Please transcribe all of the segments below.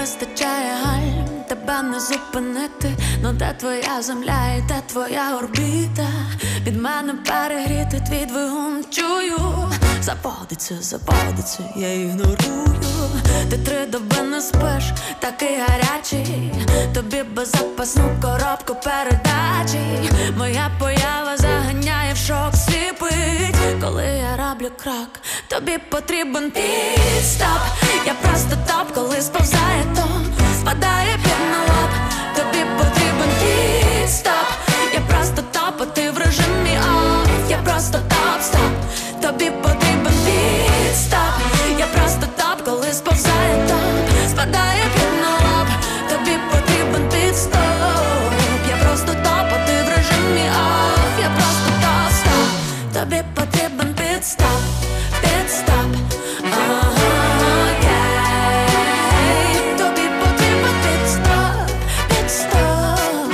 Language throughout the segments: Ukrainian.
вистачає гальм, тебе не зупинити. Ну де твоя земля і де твоя орбіта? Від мене перегріти твій двигун чую. Заводиться, я ігнорую. Ти 3 доби не спиш, такий гарячий. Тобі беззапасну коробку передачі. Моя поява заганяє в шок, сліпить. Коли я роблю крок, тобі потрібен підстоп. Я просто топ, коли сповзає тон, спадає під на лоб. Тобі потрібен підстоп. Я просто топ, а ти в режимі оф. Я просто топ-стоп. Тобі потрібен підстоп. Я просто топ, коли сповзає топ, спадає під на лоб. Тобі потрібен підстоп. Я просто топ, а ти в режимі оф. Я просто топ-стоп. Тобі потрібен підстоп. Підстоп. Тобі потрібен підстоп. Підстоп.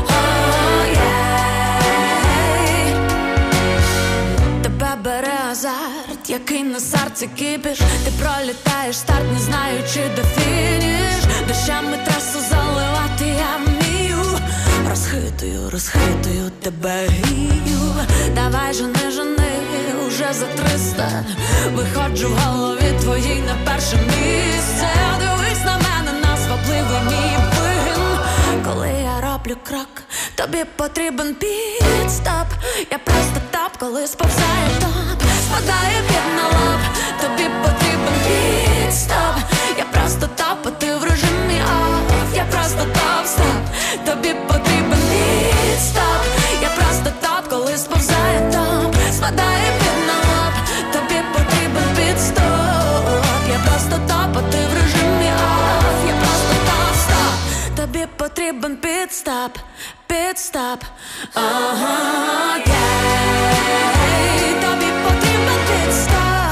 Тебе бере азарт, який на серці кипиш. Ти пролітаєш старт, не знаючи де фініш. Дощами трасу заливати я вмію. Розхитую, тебе грію. Давай жени, уже за 300. Виходжу в голові твоїй на перше місце. Дивись на мене, на свабливий мій вигін. Коли я роблю крок, тобі потрібен підстоп. Я просто топ, коли сповзає топ, спадає під на лоб. Тобі потрібен підстоп. Я просто топ, а ти в режимі оф. Я просто топ-стоп. Тобі потрібен підстоп. Я просто топ, коли сповзає топ, спадає під на лоб. Тобі потрібен підстоп. Я просто топ, а ти в режимі оф. Я просто топ-стоп. Тобі потрібен підстоп. Підстоп. Тобі потрібен підстоп.